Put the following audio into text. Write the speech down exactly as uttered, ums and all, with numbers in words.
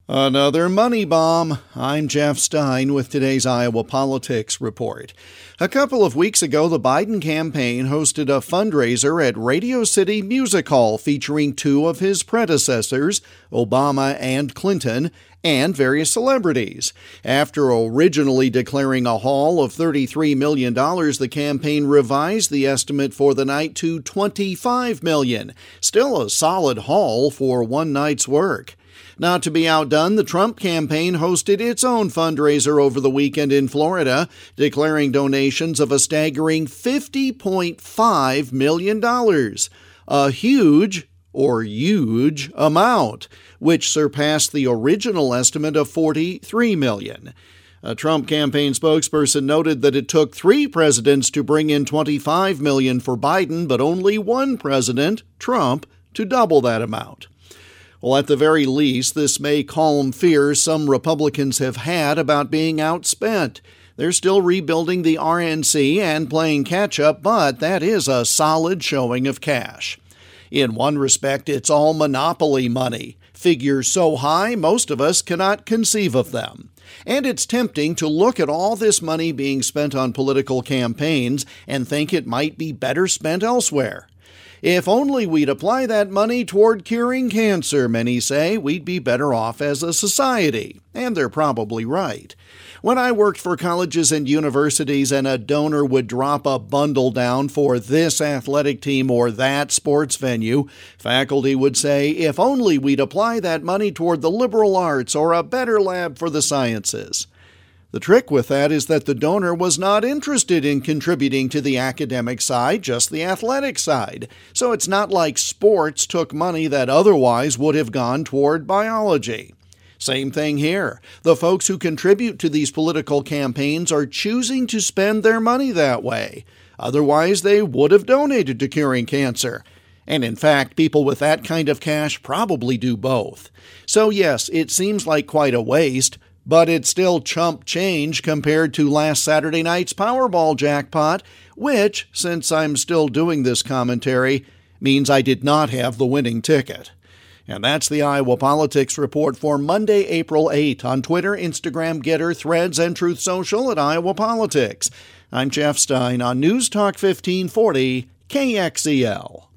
Another money bomb. I'm Jeff Stein with today's Iowa Politics Report. A couple of weeks ago, the Biden campaign hosted a fundraiser at Radio City Music Hall featuring two of his predecessors, Obama and Clinton, and various celebrities. After originally declaring a haul of thirty-three million dollars, the campaign revised the estimate for the night to twenty-five million dollars. Still a solid haul for one night's work. Not to be outdone, the Trump campaign hosted its own fundraiser over the weekend in Florida, declaring donations of a staggering fifty point five million dollars. A huge, or huge, amount, which surpassed the original estimate of forty-three million dollars. A Trump campaign spokesperson noted that it took three presidents to bring in twenty-five million dollars for Biden, but only one president, Trump, to double that amount. Well, at the very least, this may calm fears some Republicans have had about being outspent. They're still rebuilding the R N C and playing catch-up, but that is a solid showing of cash. In one respect, it's all monopoly money, figures so high most of us cannot conceive of them. And it's tempting to look at all this money being spent on political campaigns and think it might be better spent elsewhere. If only we'd apply that money toward curing cancer, many say, we'd be better off as a society. And they're probably right. When I worked for colleges and universities and a donor would drop a bundle down for this athletic team or that sports venue, faculty would say, if only we'd apply that money toward the liberal arts or a better lab for the sciences. The trick with that is that the donor was not interested in contributing to the academic side, just the athletic side. So it's not like sports took money that otherwise would have gone toward biology. Same thing here. The folks who contribute to these political campaigns are choosing to spend their money that way. Otherwise, they would have donated to curing cancer. And in fact, people with that kind of cash probably do both. So yes, it seems like quite a waste, but it's still chump change compared to last Saturday night's Powerball jackpot, which, since I'm still doing this commentary, means I did not have the winning ticket. And that's the Iowa Politics Report for Monday, April eighth on Twitter, Instagram, Getter, Threads, and Truth Social at Iowa Politics. I'm Jeff Stein on News Talk fifteen forty K X E L.